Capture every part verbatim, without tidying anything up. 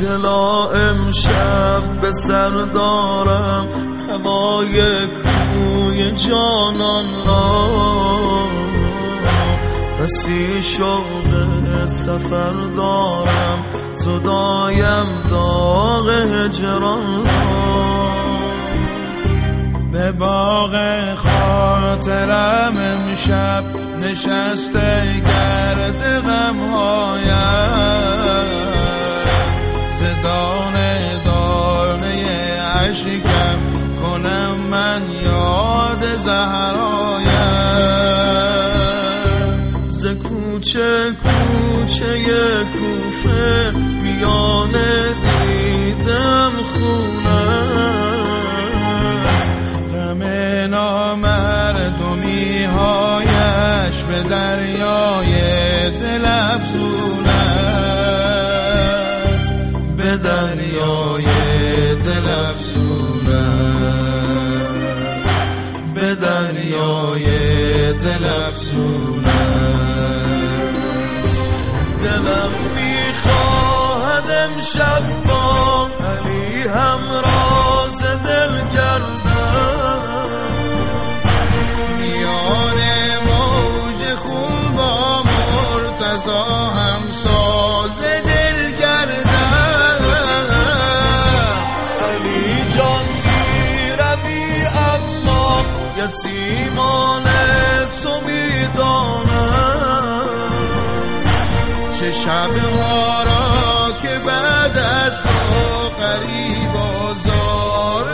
دلا امشب به سر دارم هوای کوی جانان را، بسی شوق سفر دارم زدایم داغ هجران را. به باغ خاطرم امشب نشسته گرد غمهایم، ز دانه دانه اشکم کنم من یاد زهرایم. ز کوچه کوچه کوفه میانه دیدم خونه، نامردمی هایش به دریای دل افزون است، به دریای دل افزون است، به دریای دل افزون است. دلم میخواهد امشب با علی همراز دل گردم، یتیمان تو میدانم، چه شبها را که بعد از تو غریب و زار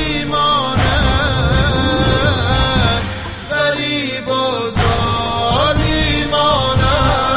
میمانم، غریب و زار میمانم.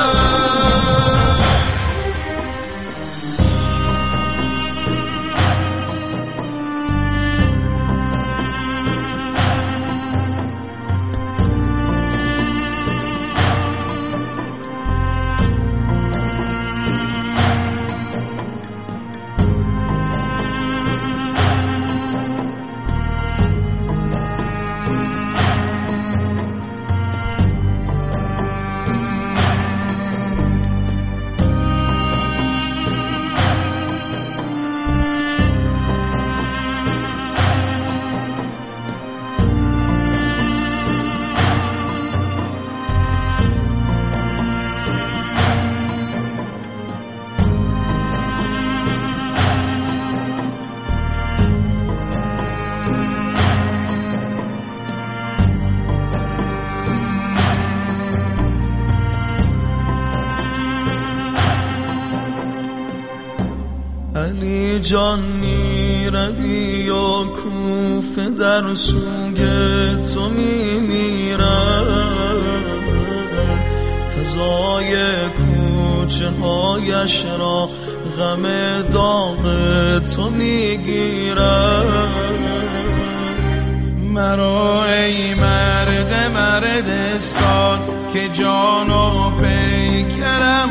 علی جان میروی و کوفه در سوگ تو میمیرد، فضای کوچه هایش را غم داغ تو میگیرد. مرو ای مرد مردستان که جان و پیکرم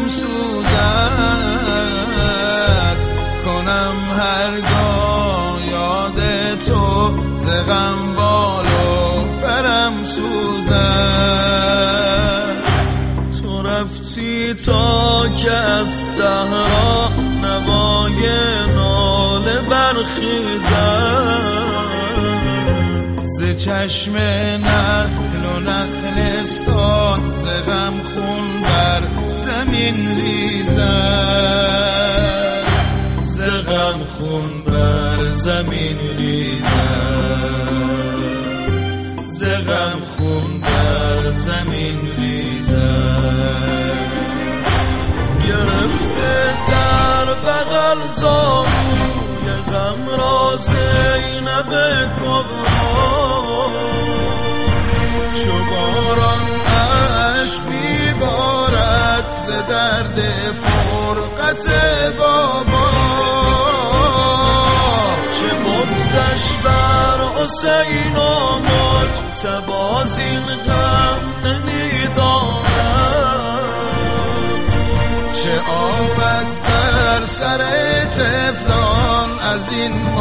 سوزد، کنم هرگاه یاد تو ز غم بال و برم سوزد. تو رفتی تا که از صحرا نوای ناله برخیزد، ز چشم نخل و نخلستان ز غم خون بر زمین ریزد، ز غم خون بر زمین ریزد، ز غم خون بر زمین ریزد. گرفته در بغل زانوی غم را زینب کبرا، چو باران عشق میبارد ز درد فرقت بابا، چه بغضش بر حسین و مجتبی زین غم نمیداند، چه آمد بر سر طفلان از این